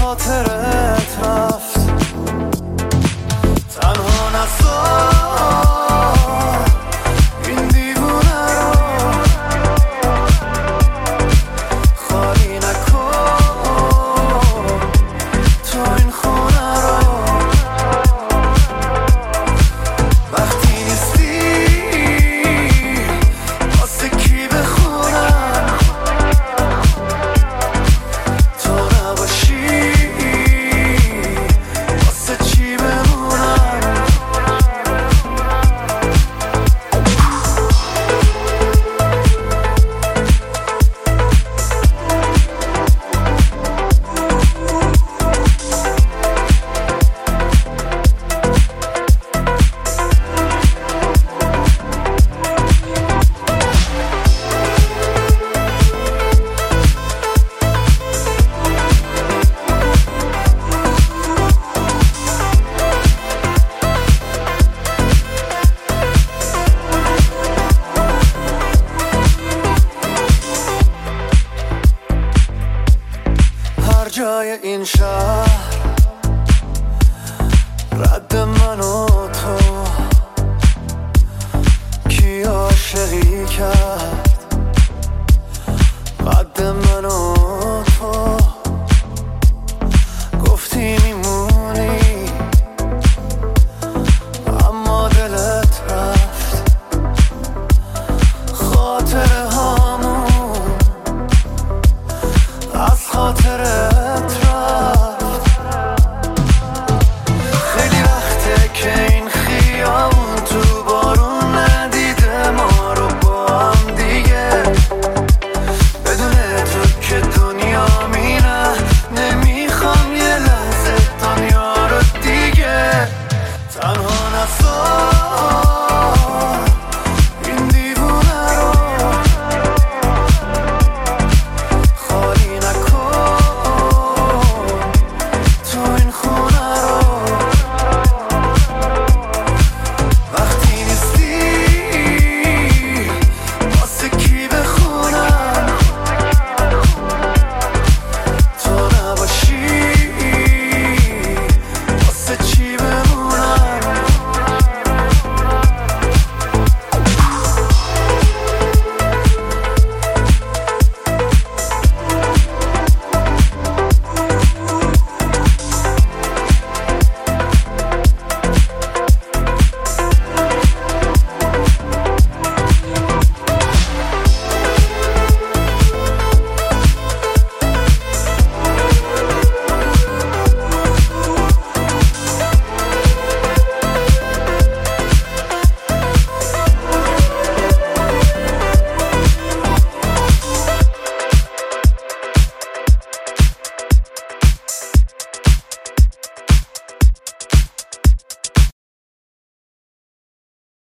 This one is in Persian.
خاطرت رفت. تنها نذار این دیوونه رو خالی نکن تو این خونه رو. وقتی نیستی واسه کی بخونم، تو نباشی واسه چی بمونم. هر جای این شهر رد من و تو، کی عاشقی کرد قد من و تو. گفتی میمونی اما دلت رفت. خاطره هامون از خاطره